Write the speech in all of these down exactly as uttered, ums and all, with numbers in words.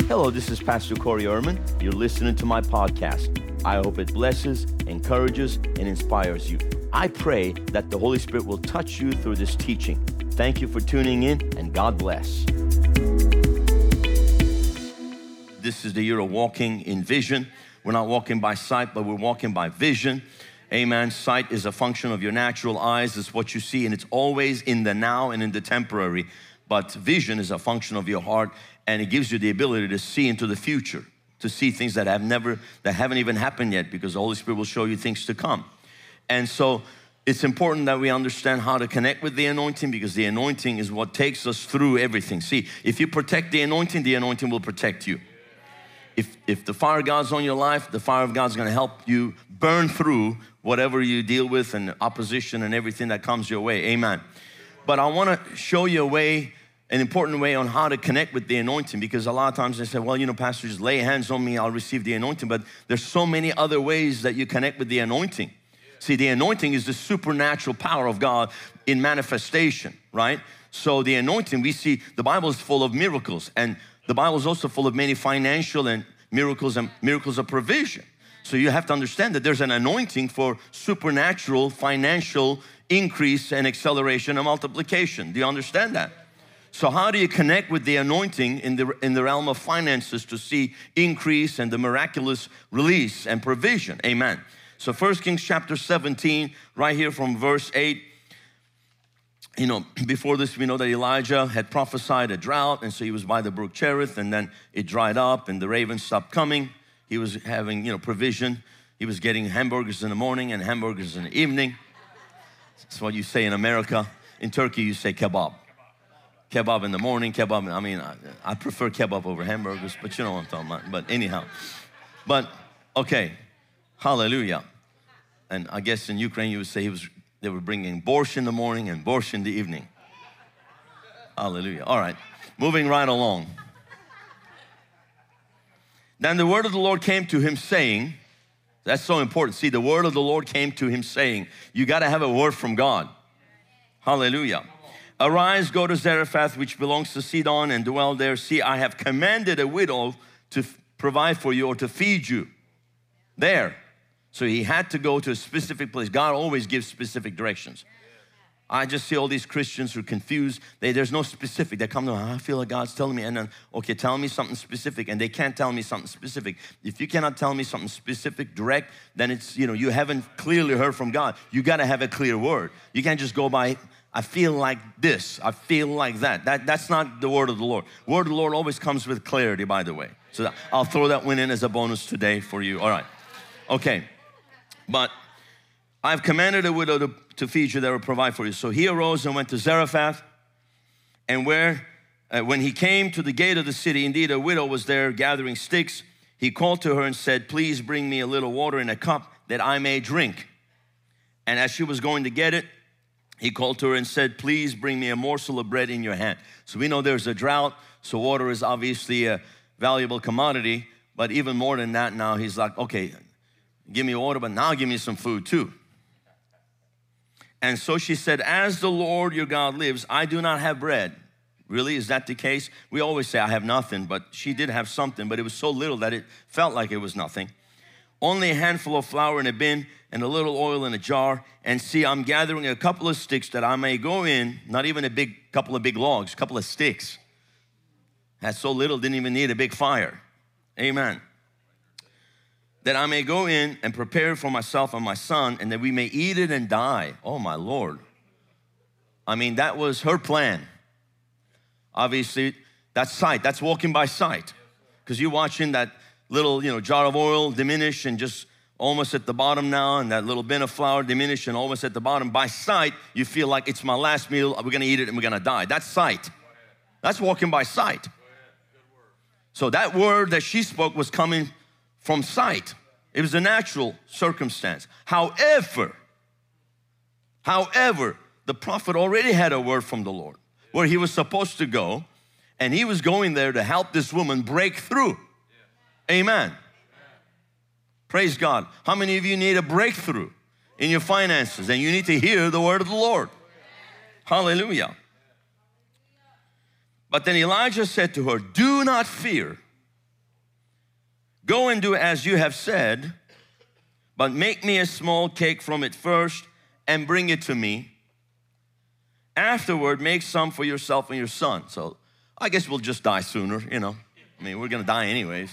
Hello, this is Pastor Corey Ehrman. You're listening to my podcast. I hope it blesses, encourages, and inspires you. I pray that the Holy Spirit will touch you through this teaching. Thank you for tuning in, and God bless. This is the year of walking in vision. We're not walking by sight, but we're walking by vision. Amen. Sight is a function of your natural eyes. It's what you see, and it's always in the now and in the temporary. But vision is a function of your heart, and it gives you the ability to see into the future, to see things that have never, that haven't even happened yet, because the Holy Spirit will show you things to come. And so it's important that we understand how to connect with the anointing, because the anointing is what takes us through everything. See, if you protect the anointing, the anointing will protect you. If, if the fire of God's on your life, the fire of God's gonna help you burn through whatever you deal with and opposition and everything that comes your way. Amen. But I wanna show you a way, an important way on how to connect with the anointing, because a lot of times they say, well, you know, Pastor, just lay hands on me, I'll receive the anointing. But there's so many other ways that you connect with the anointing. See, the anointing is the supernatural power of God in manifestation, right? So the anointing, we see, the Bible is full of miracles, and the Bible is also full of many financial and miracles and miracles of provision. So you have to understand that there's an anointing for supernatural financial increase and acceleration and multiplication. Do you understand that? So how do you connect with the anointing in the, in the realm of finances to see increase and the miraculous release and provision? Amen. So First Kings chapter seventeen, right here from verse eight. You know, before this, we know that Elijah had prophesied a drought, and so he was by the brook Cherith, and then it dried up, and the ravens stopped coming. He was having, you know, provision. He was getting hamburgers in the morning and hamburgers in the evening. That's what you say in America. In Turkey, you say kebab. Kebab in the morning, kebab, I mean, I, I prefer kebab over hamburgers, but you know what I'm talking about. But anyhow, but okay, hallelujah. And I guess in Ukraine, you would say he was, they were bringing borscht in the morning and borscht in the evening. Hallelujah. All right, moving right along. Then the word of the Lord came to him saying, that's so important. See, the word of the Lord came to him saying, you got to have a word from God. Hallelujah. Arise, go to Zarephath, which belongs to Sidon, and dwell there. See, I have commanded a widow to provide for you or to feed you there. So he had to go to a specific place. God always gives specific directions. I just see all these Christians who are confused. They, there's no specific. They come to, I feel like God's telling me, and then, okay, tell me something specific, and they can't tell me something specific. If you cannot tell me something specific, direct, then it's, you know, you haven't clearly heard from God. You got to have a clear word. You can't just go by, I feel like this, I feel like that. That that's not the word of the Lord. Word of the Lord always comes with clarity, by the way. So I'll throw that one in as a bonus today for you. All right. Okay. But I've commanded a widow to, to feed you, that will provide for you. So he arose and went to Zarephath, and where uh, when he came to the gate of the city, indeed a widow was there gathering sticks. He called to her and said, please bring me a little water in a cup that I may drink. And as she was going to get it, he called to her and said, please bring me a morsel of bread in your hand. So we know there's a drought, so water is obviously a valuable commodity, but even more than that now, he's like, okay, give me water, but now give me some food too. And so she said, as the Lord your God lives, I do not have bread. Really, is that the case? We always say I have nothing, but she did have something, but it was so little that it felt like it was nothing. Only a handful of flour in a bin and a little oil in a jar. And see, I'm gathering a couple of sticks that I may go in, not even a big couple of big logs, a couple of sticks. Had so little, didn't even need a big fire. Amen. That I may go in and prepare for myself and my son, and that we may eat it and die. Oh my Lord. I mean, that was her plan. Obviously, that's sight. That's walking by sight. Because you're watching that little, you know, jar of oil diminish and just almost at the bottom now, and that little bin of flour diminish and almost at the bottom. By sight, you feel like it's my last meal. We're going to eat it and we're going to die. That's sight. That's walking by sight. So that word that she spoke was coming from sight. It was a natural circumstance. However, however, the prophet already had a word from the Lord where he was supposed to go, and he was going there to help this woman break through. Amen. Praise God. How many of you need a breakthrough in your finances, and you need to hear the word of the Lord? Hallelujah. But then Elijah said to her, do not fear. Go and do as you have said, but make me a small cake from it first and bring it to me. Afterward, make some for yourself and your son. So I guess we'll just die sooner, you know. I mean, we're gonna die anyways.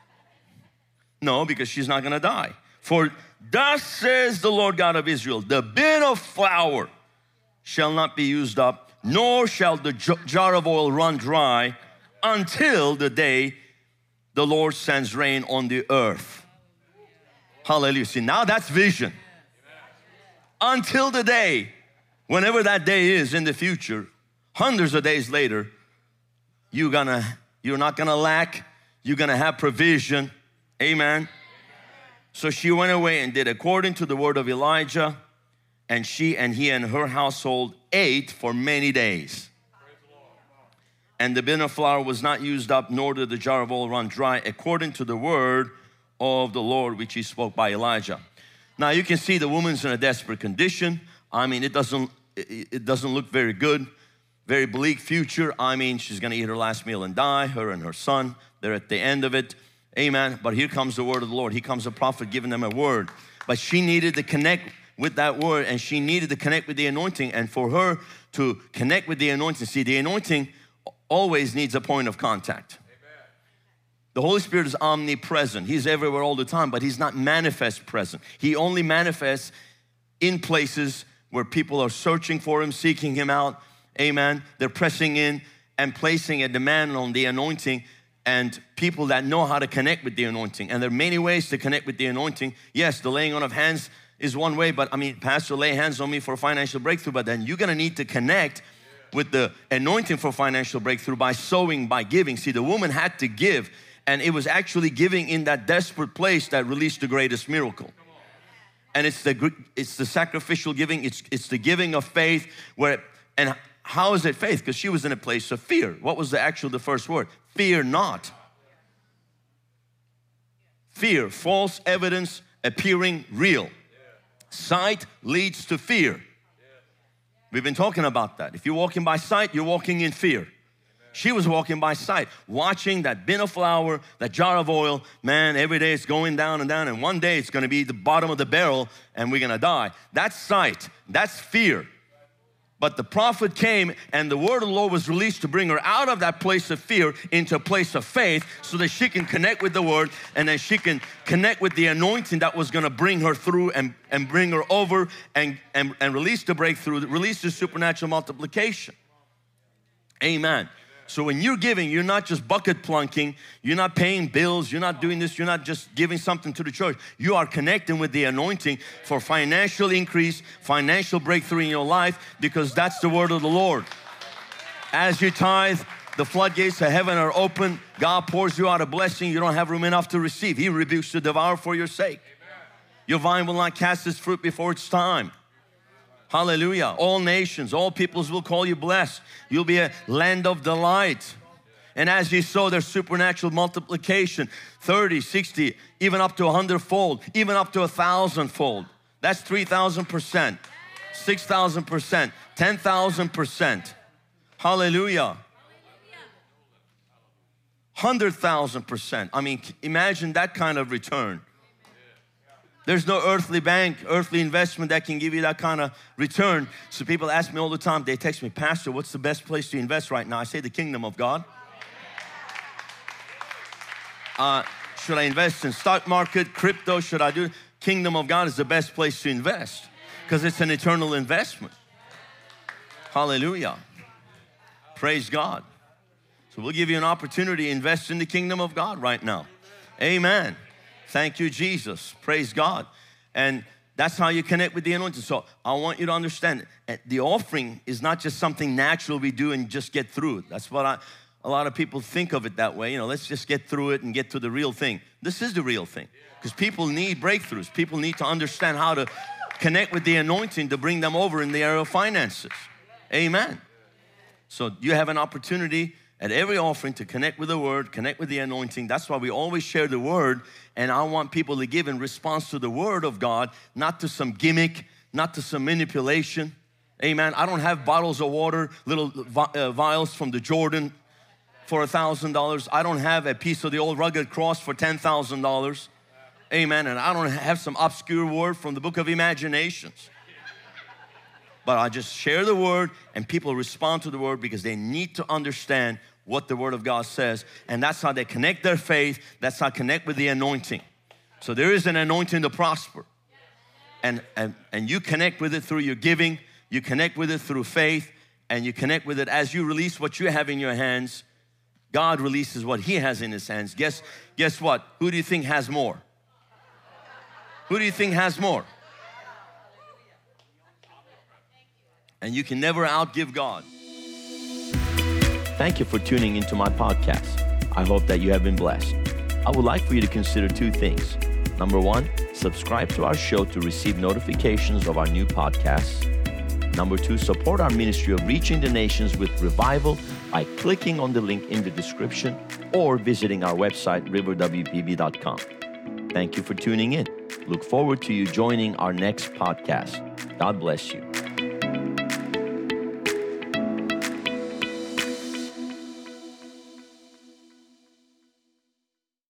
No, because she's not gonna die. For thus says the Lord God of Israel, the bin of flour shall not be used up, nor shall the jar of oil run dry until the day the Lord sends rain on the earth. Hallelujah. See, now that's vision. Until the day, whenever that day is in the future, hundreds of days later, you're gonna, you're not gonna lack, you're gonna have provision. Amen. So she went away and did according to the word of Elijah, and she and he and her household ate for many days. And the bin of flour was not used up, nor did the jar of oil run dry, according to the word of the Lord which he spoke by Elijah. Now you can see the woman's in a desperate condition. I mean, it doesn't, it doesn't look very good. Very bleak future. I mean, she's gonna eat her last meal and die, her and her son. They're at the end of it. Amen. But here comes the word of the Lord. Here comes a prophet giving them a word. But she needed to connect with that word, and she needed to connect with the anointing. And for her to connect with the anointing, see, the anointing always needs a point of contact. Amen. The Holy Spirit is omnipresent. He's everywhere all the time, but he's not manifest present. He only manifests in places where people are searching for him, seeking him out. Amen. They're pressing in and placing a demand on the anointing, and people that know how to connect with the anointing. And there are many ways to connect with the anointing. Yes, the laying on of hands is one way, but I mean, Pastor, lay hands on me for financial breakthrough, but then you're gonna need to connect with the anointing for financial breakthrough by sowing, by giving. See, the woman had to give, and it was actually giving in that desperate place that released the greatest miracle. And it's the it's the sacrificial giving, it's, it's the giving of faith, where, and how is it faith? Because she was in a place of fear. What was the actual, the first word? Fear not. Fear, false evidence appearing real. Sight leads to fear. We've been talking about that. If you're walking by sight, you're walking in fear. She was walking by sight, watching that bin of flour, that jar of oil. Man, every day it's going down and down, and one day it's gonna be the bottom of the barrel and we're gonna die. That's sight, that's fear. But the prophet came and the word of the Lord was released to bring her out of that place of fear into a place of faith, so that she can connect with the word, and then she can connect with the anointing that was gonna bring her through and, and bring her over and, and, and release the breakthrough, release the supernatural multiplication. Amen. So when you're giving, you're not just bucket plunking, you're not paying bills, you're not doing this, you're not just giving something to the church. You are connecting with the anointing for financial increase, financial breakthrough in your life, because that's the word of the Lord. As you tithe, the floodgates of heaven are open. God pours you out a blessing you don't have room enough to receive. He rebukes the devourer for your sake. Your vine will not cast its fruit before its time. Hallelujah. All nations, all peoples will call you blessed. You'll be a land of delight. And as you sow, there's supernatural multiplication, thirty, sixty, even up to a hundredfold, even up to a thousandfold. That's three thousand percent, six thousand percent, ten thousand percent. Hallelujah. one hundred thousand percent. I mean, imagine that kind of return. There's no earthly bank, earthly investment that can give you that kind of return. So people ask me all the time, they text me, Pastor, what's the best place to invest right now? I say the kingdom of God. Uh, should I invest in stock market, crypto? Should I do? Kingdom of God is the best place to invest because it's an eternal investment. Hallelujah. Praise God. So we'll give you an opportunity to invest in the kingdom of God right now. Amen. Thank you, Jesus. Praise God. And that's how you connect with the anointing. So I want you to understand, the offering is not just something natural we do and just get through it. That's what I, a lot of people think of it that way. You know, let's just get through it and get to the real thing. This is the real thing, because people need breakthroughs. People need to understand how to connect with the anointing to bring them over in the area of finances. Amen. So you have an opportunity at every offering to connect with the word, connect with the anointing. That's why we always share the word, and I want people to give in response to the word of God, not to some gimmick, not to some manipulation. Amen. I don't have bottles of water, little vi uh, vials from the Jordan for a thousand dollars. I don't have a piece of the old rugged cross for ten thousand dollars. Amen. And I don't have some obscure word from the book of imaginations. But I just share the word and people respond to the word because they need to understand what the word of God says. And that's how they connect their faith. That's how they connect with the anointing. So there is an anointing to prosper. And, and, and you connect with it through your giving. You connect with it through faith. And you connect with it as you release what you have in your hands. God releases what He has in His hands. Guess, guess what? Who do you think has more? Who do you think has more? And you can never outgive God. Thank you for tuning into my podcast. I hope that you have been blessed. I would like for you to consider two things. Number one, subscribe to our show to receive notifications of our new podcasts. Number two, support our ministry of reaching the nations with revival by clicking on the link in the description or visiting our website, river w p b dot com. Thank you for tuning in. Look forward to you joining our next podcast. God bless you.